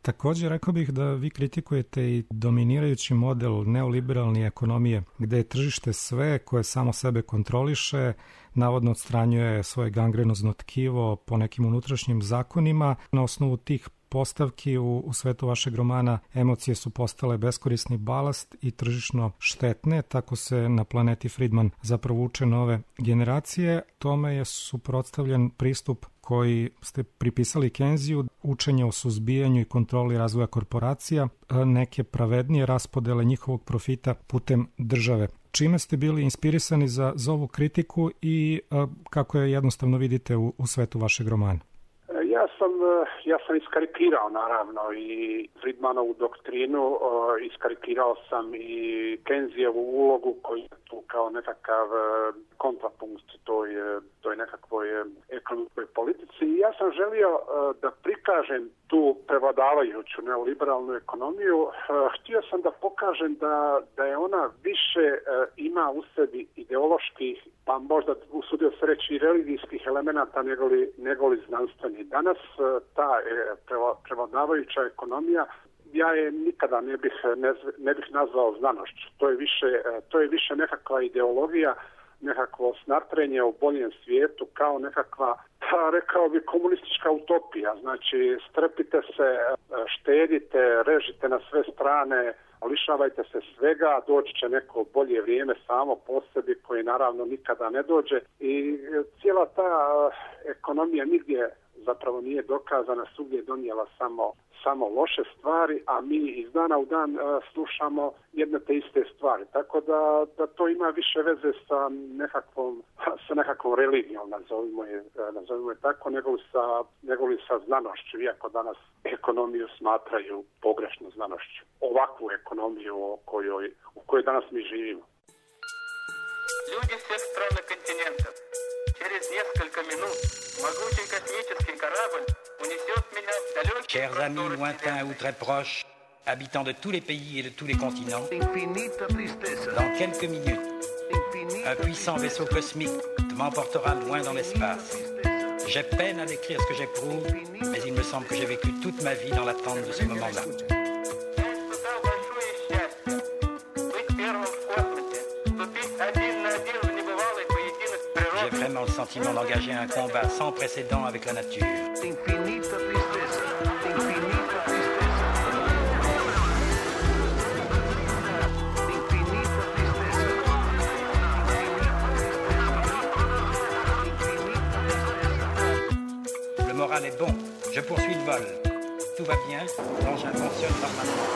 Također rekao bih da vi kritikujete i dominirajući model neoliberalne ekonomije, gde je tržište sve koje samo sebe kontroliše, navodno odstranjuje svoje gangrenozno tkivo po nekim unutrašnjim zakonima. Na osnovu tih postavki u, u svetu vašeg romana emocije su postale beskorisni balast i tržišno štetne, tako se na planeti Friedman zapravo uče nove generacije. Tome je suprotstavljen pristup koji ste pripisali Kenziju, učenje o suzbijanju i kontroli razvoja korporacija, neke pravednije raspodele njihovog profita putem države. Čime ste bili inspirisani za, za ovu kritiku i a, kako je jednostavno vidite u, u svetu vašeg romana? Ja sam, ja sam iskarikirao naravno i Friedmanovu doktrinu, iskarikirao sam i Kenzijevu ulogu koji je tu kao nekakav kontrapunkt toj, toj nekakvoj ekonomskoj politici. I ja sam želio da prikažem tu prevladavajuću neoliberalnu ekonomiju. Htio sam da pokažem da, da je ona više ima u sebi ideoloških, pa možda usudio se reći i religijskih elemenata negoli, negoli znanstveni. Danas ta prevladavajuća ekonomija, ja je nikada ne bih, ne, ne bih nazvao znanošću. To je više, to je više nekakva ideologija, nekakvo snatrenje o boljem svijetu, kao nekakva, pa rekao bi, komunistička utopija. Znači, strpite se, štedite, režite na sve strane, lišavajte se svega, doći će neko bolje vrijeme samo po sebi koje naravno nikada ne dođe. I cijela ta ekonomija nigdje zapravo nije dokazana, svugdje je donijela samo samo loše stvari, a mi iz dana u dan uh, slušamo jedne te iste stvari. Tako da, da to ima više veze sa nekakvom, sa nekakvom religijom, nazovimo je, nazovimo je tako, nego li, sa, nego li sa znanošću, iako danas ekonomiju smatraju pogrešnu znanošću. Ovakvu ekonomiju o kojoj, u kojoj danas mi živimo. Люди всех стран и континентов, через несколько минут могучий космический корабль унесет меня в далекие... Chers amis lointains ou très proches, habitants de tous les pays et de tous les continents, dans quelques minutes, un puissant vaisseau cosmique m'emportera loin dans l'espace. J'ai peine à décrire ce que j'éprouve, mais il me semble que j'ai vécu toute ma vie dans l'attente de ce moment-là. J'ai vraiment le sentiment d'engager un combat sans précédent avec la nature. Le moral est bon, je poursuis le vol. Tout va bien, l'engin fonctionne normalement.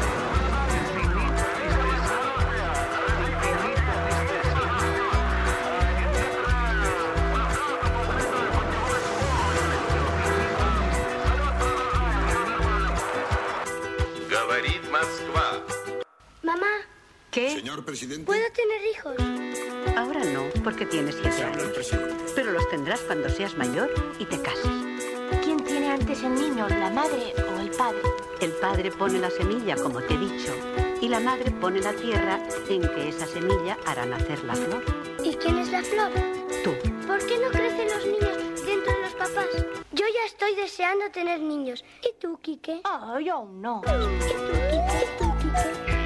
Mamá, ¿qué? Señor presidente. ¿Puedo tener hijos? Ahora no, porque tienes siete años. Pero los tendrás cuando seas mayor y te cases. ¿Quién tiene antes el niño, la madre o el padre? El padre pone la semilla, como te he dicho, y la madre pone la tierra en que esa semilla hará nacer la flor. ¿Y quién es la flor? Tú. ¿Por qué no crecen los niños dentro de los papás? Yo ya estoy deseando tener niños. ¿Y tú, Quique? Ah, yo no. ¿Y tú, Quique? ¿Y tú, Quique?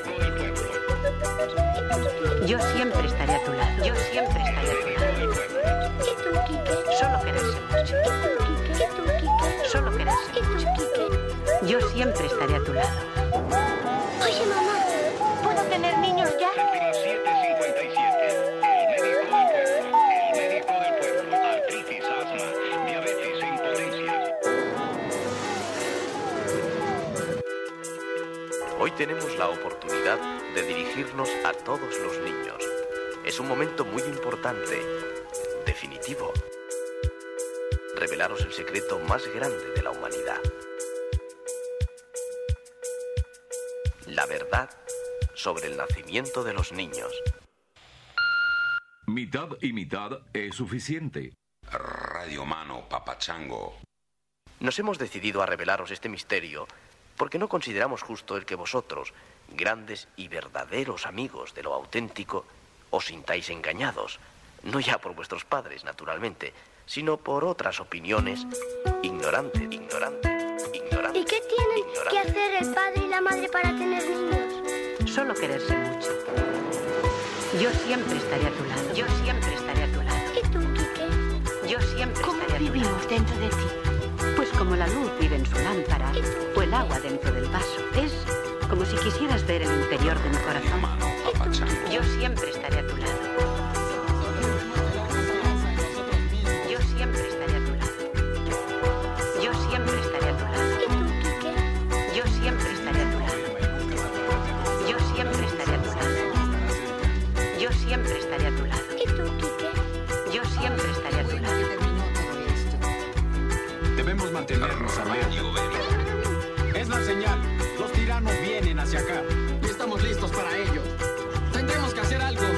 Yo siempre estaré a tu lado. Yo siempre estaré a tu lado. ¿Y tú, Quique? Solo quererse mucho. ¿Y tú, Quique? ¿Y tú, Quique? Solo quererse ¿Y tú, Quique? Yo siempre estaré a tu lado. Oye, mamá, ¿puedo tener niños ya? siete cincuenta y siete. El médico del pueblo. El médico del pueblo. Artritis, asma, diabetes e impotencia. Hoy tenemos la oportunidad de dirigirnos a todos los niños. Es un momento muy importante, definitivo. Revelaros el secreto más grande de la humanidad. La verdad sobre el nacimiento de los niños. Mitad y mitad es suficiente. Radio Mano, Papachango. Nos hemos decidido a revelaros este misterio porque no consideramos justo el que vosotros, grandes y verdaderos amigos de lo auténtico, os sintáis engañados, no ya por vuestros padres, naturalmente, sino por otras opiniones ignorantes, ignorantes, ignorantes. ¿Y qué tienen madre para tener niños? Solo quererse mucho. Yo siempre estaré a tu lado. Yo siempre estaré a tu lado. ¿Y tú, Quique? Yo siempre ¿Cómo estaré a tu lado. vivimos dentro de ti? Pues como la luz vive en su lámpara o el agua dentro del vaso. Es como si quisieras ver el interior de mi corazón. Yo siempre estaré a tu lado. Yo siempre estaré a tu lado. Yo siempre estaré a tu lado. ¿Y tú, Quique? Yo siempre estaré a tu lado. Yo siempre estaré a tu lado. Yo siempre estaré a tu lado. ¿Y tú, Quique? Yo siempre estaré a tu lado. Debemos mantenernos alerta. Es la señal. Los tiranos vienen hacia acá. Y estamos listos para ello. Tendremos que hacer algo.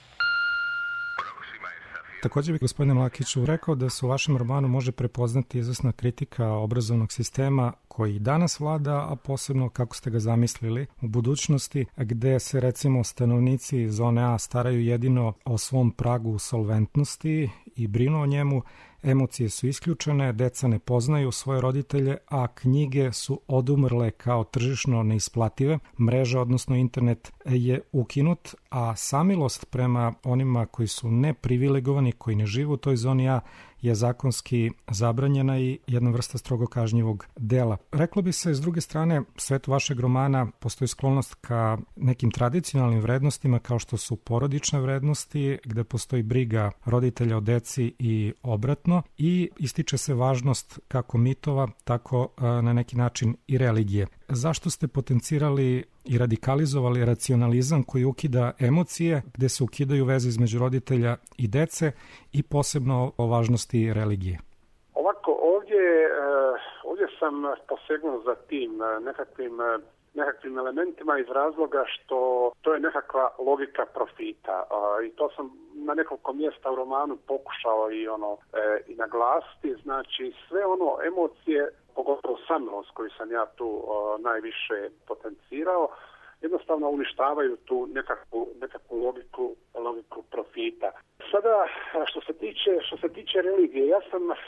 Također bih gospodine Mlakiću rekao da se u vašem romanu može prepoznati izvesna kritika obrazovnog sistema koji danas vlada, a posebno kako ste ga zamislili u budućnosti, gde se recimo stanovnici zone A staraju jedino o svom pragu solventnosti i brinu o njemu, emocije su isključene, deca ne poznaju svoje roditelje, a knjige su odumrle kao tržišno neisplative, mreža odnosno internet je ukinut, a samilost prema onima koji su neprivilegovani, koji ne žive u toj zoni A, je zakonski zabranjena i jedna vrsta strogo kažnjivog dela. Reklo bi se, s druge strane, svetu vašeg romana postoji sklonost ka nekim tradicionalnim vrednostima kao što su porodične vrednosti, gde postoji briga roditelja o deci i obratno, i ističe se važnost kako mitova, tako na neki način i religije. Zašto ste potencirali i radikalizovali racionalizam koji ukida emocije, gde se ukidaju veze između roditelja i dece i posebno o važnosti religije? Ovako, ovdje, ovdje sam posegnuo za tim nekakvim, nekakvim elementima iz razloga što to je nekakva logika profita i to sam na nekoliko mjesta u romanu pokušao i ono i naglasiti. Znači sve ono emocije, pogotovo samilost koju sam ja tu o, najviše potencirao, jednostavno uništavaju tu nekakvu, nekakvu logiku, logiku profita. Sada, što se tiče, što se tiče religije, ja sam e,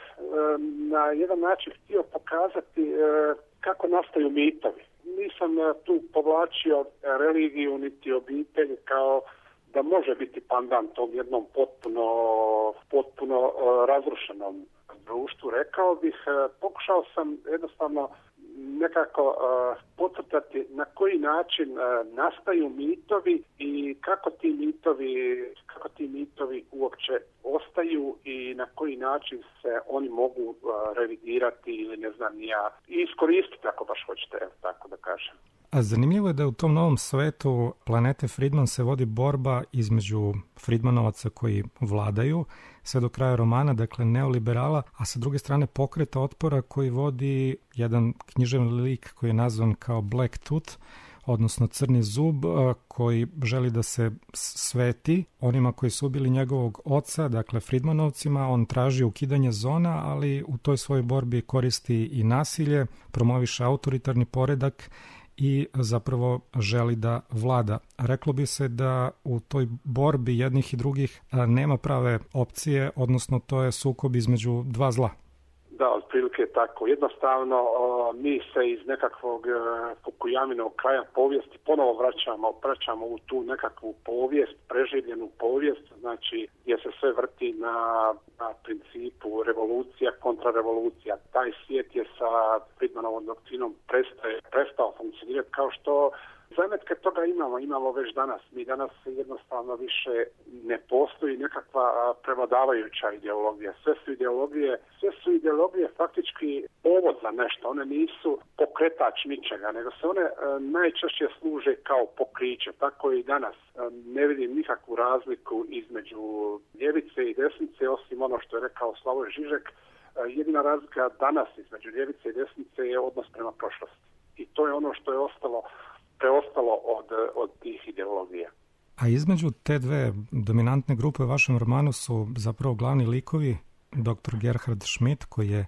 na jedan način htio pokazati e, kako nastaju mitovi. Nisam tu povlačio religiju niti obitelj kao da može biti pandan tom jednom potpuno, potpuno e, razrušenom društvu. Rekao bih, pokušao sam jednostavno nekako uh, podcrtati na koji način uh, nastaju mitovi i kako ti mitovi, kako ti mitovi uopće ostaju i na koji način se oni mogu uh, revidirati ili ne znam ja, i iskoristiti ako baš hoćete, tako da kažem. A zanimljivo je da u tom novom svetu planete Friedman se vodi borba između Friedmanovaca koji vladaju sve do kraja romana, dakle neoliberala, a sa druge strane pokreta otpora koji vodi jedan književni lik koji je nazvan kao Black Tooth, odnosno crni zub, koji želi da se sveti onima koji su ubili njegovog oca, dakle Friedmanovcima. On traži ukidanje zona, ali u toj svojoj borbi koristi i nasilje, promoviše autoritarni poredak i zapravo želi da vlada. Reklo bi se da u toj borbi jednih i drugih nema prave opcije, odnosno to je sukob između dva zla. Da, otprilike tako. Jednostavno o, mi se iz nekakvog e, Fukuyaminog kraja povijesti ponovo vraćamo, vraćamo u tu nekakvu povijest, preživljenu povijest, znači gdje se sve vrti na, na principu revolucija, kontrarevolucija. Taj svijet je sa Friedmanovom doktrinom prestaje, prestao funkcionirati kao što zametke toga imamo, imamo već danas. Mi danas jednostavno više ne postoji nekakva prevladavajuća ideologija. Sve su ideologije, sve su ideologije faktički povod za nešto. One nisu pokretač ničega, nego se one najčešće služe kao pokriće. Tako i danas ne vidim nikakvu razliku između ljevice i desnice, osim ono što je rekao Slavoj Žižek. Jedina razlika danas između ljevice i desnice je odnos prema prošlosti. I to je ono što je ostalo preostalo od, od tih ideologija. A između te dve dominantne grupe u vašem romanu su zapravo glavni likovi doktor Gerhard Schmidt, koji je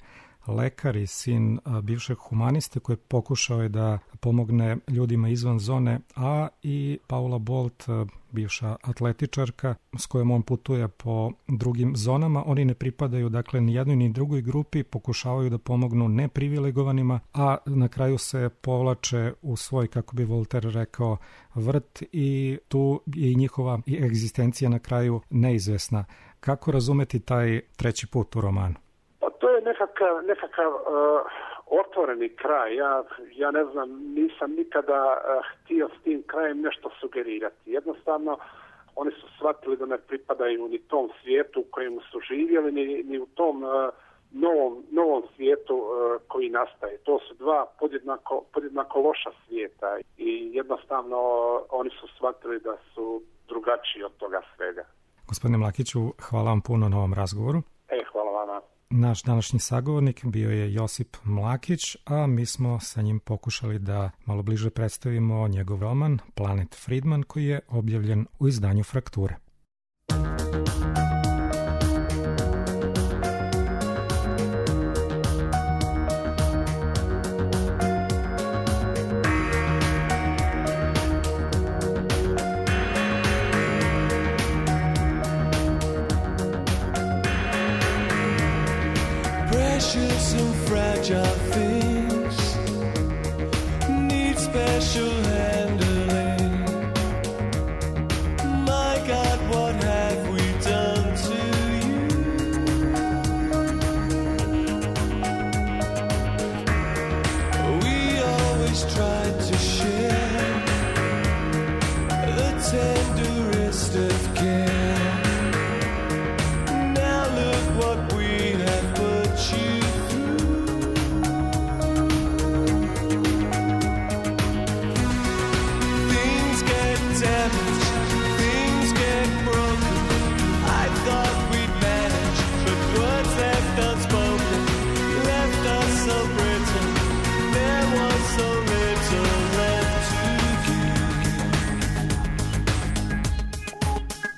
lekar i sin bivšeg humaniste koji pokušao je da pomogne ljudima izvan zone A, i Paula Bolt, bivša atletičarka s kojom on putuje po drugim zonama. Oni ne pripadaju dakle ni jednoj ni drugoj grupi, pokušavaju da pomognu neprivilegovanima, a na kraju se povlače u svoj, kako bi Voltaire rekao, vrt, i tu je i njihova i egzistencija na kraju neizvesna. Kako razumeti taj treći put u romanu? Pa to je nekakav, nekakav uh, otvoreni kraj. Ja, ja ne znam, nisam nikada uh, htio s tim krajem nešto sugerirati. Jednostavno, oni su shvatili da ne pripadaju ni tom svijetu u kojem su živjeli, ni, ni u tom uh, novom, novom svijetu uh, koji nastaje. To su dva podjednako, podjednako loša svijeta i jednostavno uh, oni su shvatili da su drugačiji od toga svega. Gospodine Mlakiću, hvala vam puno na ovom razgovoru. E, hvala vama. Naš današnji sagovornik bio je Josip Mlakić, a mi smo sa njim pokušali da malo bliže predstavimo njegov roman Planet Friedman, koji je objavljen u izdanju Frakture. Precious and fragile things need special handling. My God, what have we done to you? We always tried to share the tenderest of care. Now look what we have put you through. Things get damaged, things get broken. I thought we'd manage, but words left unspoken left us so brittle. There was so little left to give.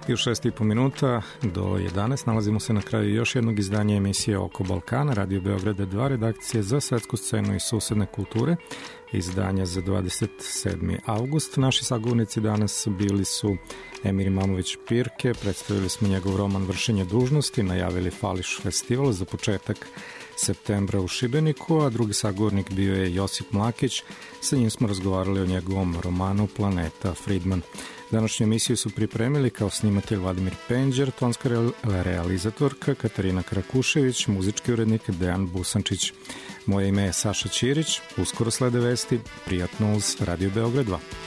I u šest i po minuta do jedanaest nalazimo se na kraju još jednog izdanja emisije Oko Balkana, Radio Beograda dva, redakcije za svetsku scenu i susedne kulture, izdanja za dvadeset sedmi avgust. Naši sagovornici danas bili su Emir Imamović Pirke, predstavili smo njegov roman Vršenje dužnosti, najavili Fališ festival za početak septembra u Šibeniku, a drugi sagovornik bio je Josip Mlakić, sa njim smo razgovarali o njegovom romanu Planeta Friedman. Današnju emisiju su pripremili kao snimatelj Vladimir Penđer, tonska realizatorka Katarina Krakušević, muzički urednik Dejan Busančić. Moje ime je Saša Ćirić, uskoro slede vesti, prijatno uz Radio Beograd dva.